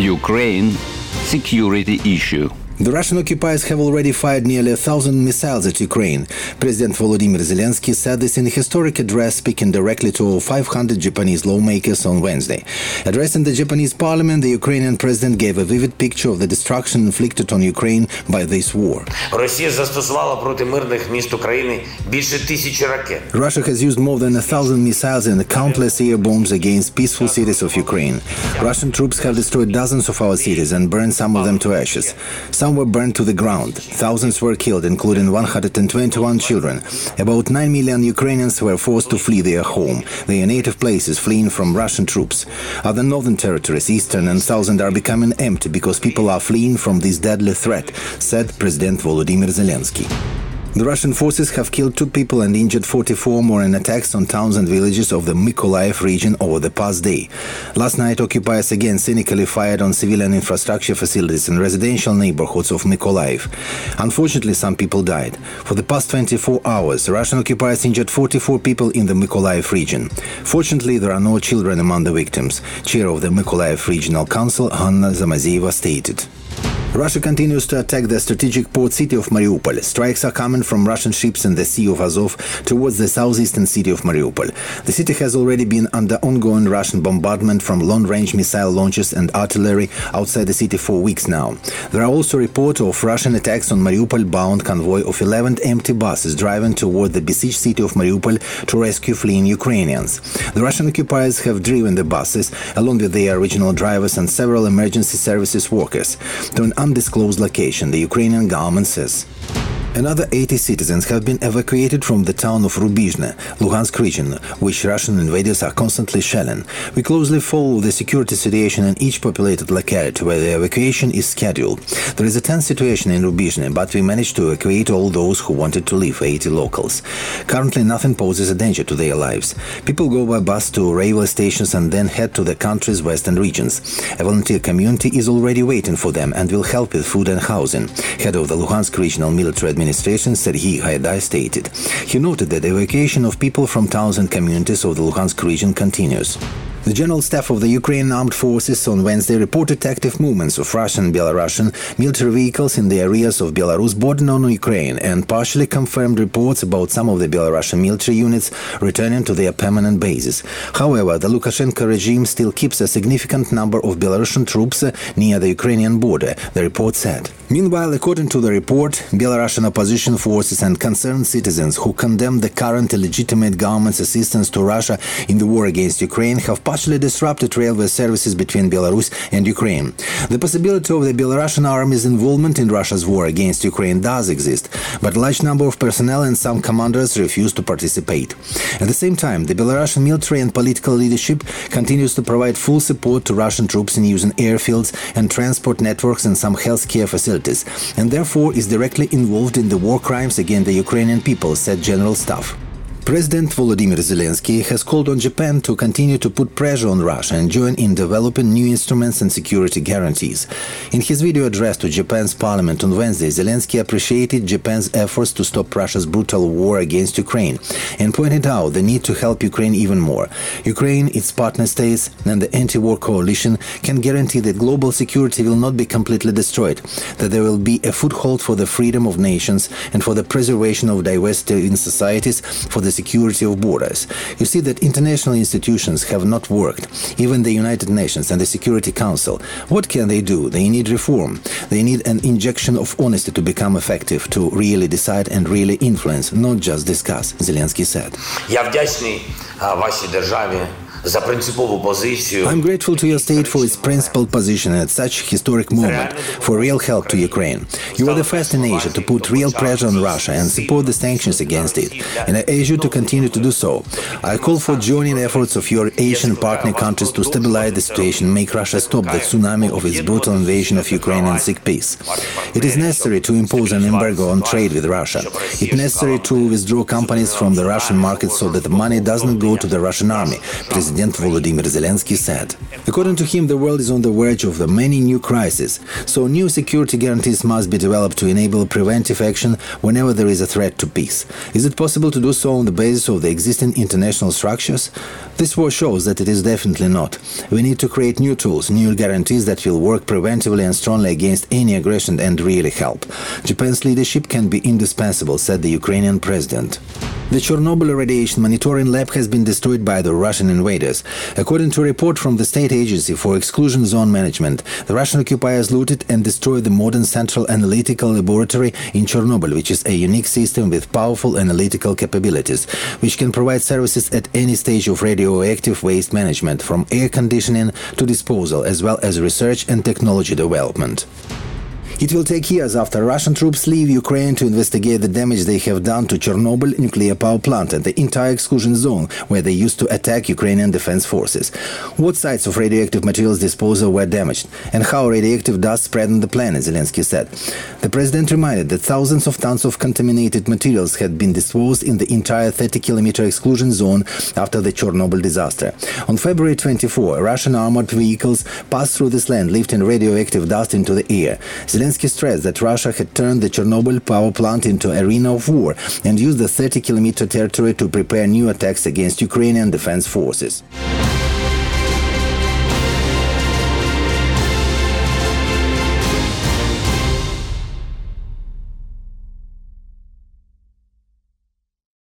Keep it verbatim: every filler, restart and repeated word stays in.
Ukraine security issue. The Russian occupiers have already fired nearly a thousand missiles at Ukraine. President Volodymyr Zelensky said this in a historic address, speaking directly to all five hundred Japanese lawmakers on Wednesday. Addressing the Japanese parliament, the Ukrainian president gave a vivid picture of the destruction inflicted on Ukraine by this war. Росія застосувала проти мирних міст України більше тисячі ракет. Russia has used more than a thousand missiles and countless air bombs against peaceful cities of Ukraine. Russian troops have destroyed dozens of our cities and burned some of them to ashes. Some were burned to the ground. Thousands were killed, including one hundred twenty-one children. About nine million Ukrainians were forced to flee their home, their native places, fleeing from Russian troops. Other northern territories, eastern and southern, are becoming empty because people are fleeing from this deadly threat, said President Volodymyr Zelensky. The Russian forces have killed two people and injured forty-four more in attacks on towns and villages of the Mykolaiv region over the past day. Last night, occupiers again cynically fired on civilian infrastructure facilities and residential neighborhoods of Mykolaiv. Unfortunately, some people died. For the past twenty-four hours, Russian occupiers injured forty-four people in the Mykolaiv region. Fortunately, there are no children among the victims, chair of the Mykolaiv Regional Council, Hanna Zamazeva, stated. Russia continues to attack the strategic port city of Mariupol. Strikes are coming from Russian ships in the Sea of Azov towards the southeastern city of Mariupol. The city has already been under ongoing Russian bombardment from long-range missile launches and artillery outside the city for weeks now. There are also reports of Russian attacks on Mariupol-bound convoy of eleven empty buses driving toward the besieged city of Mariupol to rescue fleeing Ukrainians. The Russian occupiers have driven the buses, along with their original drivers and several emergency services workers, to an undisclosed location, the Ukrainian government says. Another eighty citizens have been evacuated from the town of Rubizhne, Luhansk region, which Russian invaders are constantly shelling. We closely follow the security situation in each populated locality where the evacuation is scheduled. There is a tense situation in Rubizhne, but we managed to evacuate all those who wanted to leave, eighty locals. Currently, nothing poses a danger to their lives. People go by bus to railway stations and then head to the country's western regions. A volunteer community is already waiting for them and will help with food and housing. Head of the Luhansk Regional Military Administration, Serhiy Haidai, stated. He noted that the evacuation of people from towns and communities of the Luhansk region continues. The General Staff of the Ukrainian Armed Forces on Wednesday reported active movements of Russian and Belarusian military vehicles in the areas of Belarus bordering on Ukraine and partially confirmed reports about some of the Belarusian military units returning to their permanent bases. However, the Lukashenko regime still keeps a significant number of Belarusian troops near the Ukrainian border, the report said. Meanwhile, according to the report, Belarusian opposition forces and concerned citizens who condemn the current illegitimate government's assistance to Russia in the war against Ukraine have partially disrupted railway services between Belarus and Ukraine. The possibility of the Belarusian army's involvement in Russia's war against Ukraine does exist, but a large number of personnel and some commanders refuse to participate. At the same time, the Belarusian military and political leadership continues to provide full support to Russian troops in using airfields and transport networks and some healthcare facilities, and therefore is directly involved in the war crimes against the Ukrainian people, said General Staff. President Volodymyr Zelensky has called on Japan to continue to put pressure on Russia and join in developing new instruments and security guarantees. In his video address to Japan's parliament on Wednesday, Zelensky appreciated Japan's efforts to stop Russia's brutal war against Ukraine and pointed out the need to help Ukraine even more. Ukraine, its partner states, and the anti-war coalition can guarantee that global security will not be completely destroyed, that there will be a foothold for the freedom of nations and for the preservation of diversity in societies, for the security of borders. You see that international institutions have not worked, even the United Nations and the Security Council. What can they do? They need reform. They need an injection of honesty to become effective, to really decide and really influence, not just discuss, Zelensky said. Я вдячний вашій державі за принципову позицію. I'm grateful to your state for its principled position at such historic moment, for real help to Ukraine. You were the first in Asia to put real pressure on Russia and support the sanctions against it, and I urge you to continue to do so. I call for joining efforts of your Asian partner countries to stabilize the situation, make Russia stop the tsunami of its brutal invasion of Ukraine and seek peace. It is necessary to impose an embargo on trade with Russia. It is necessary to withdraw companies from the Russian market so that the money does not go to the Russian army. President President Volodymyr Zelensky said. According to him, the world is on the verge of the many new crises, so new security guarantees must be developed to enable preventive action whenever there is a threat to peace. Is it possible to do so on the basis of the existing international structures? This war shows that it is definitely not. We need to create new tools, new guarantees that will work preventively and strongly against any aggression and really help. Japan's leadership can be indispensable, said the Ukrainian president. The Chernobyl radiation monitoring lab has been destroyed by the Russian invaders. According to a report from the State Agency for Exclusion Zone Management, the Russian occupiers looted and destroyed the modern Central Analytical Laboratory in Chernobyl, which is a unique system with powerful analytical capabilities, which can provide services at any stage of radioactive waste management, from air conditioning to disposal, as well as research and technology development. It will take years after Russian troops leave Ukraine to investigate the damage they have done to Chernobyl nuclear power plant and the entire exclusion zone where they used to attack Ukrainian defense forces. What sites of radioactive materials disposal were damaged and how radioactive dust spread on the planet, Zelensky said. The president reminded that thousands of tons of contaminated materials had been disposed in the entire thirty kilometer exclusion zone after the Chernobyl disaster. On February twenty-fourth, Russian armored vehicles passed through this land, lifting radioactive dust into the air. Zelensky stressed that Russia had turned the Chernobyl power plant into an arena of war and used the thirty kilometer territory to prepare new attacks against Ukrainian defense forces.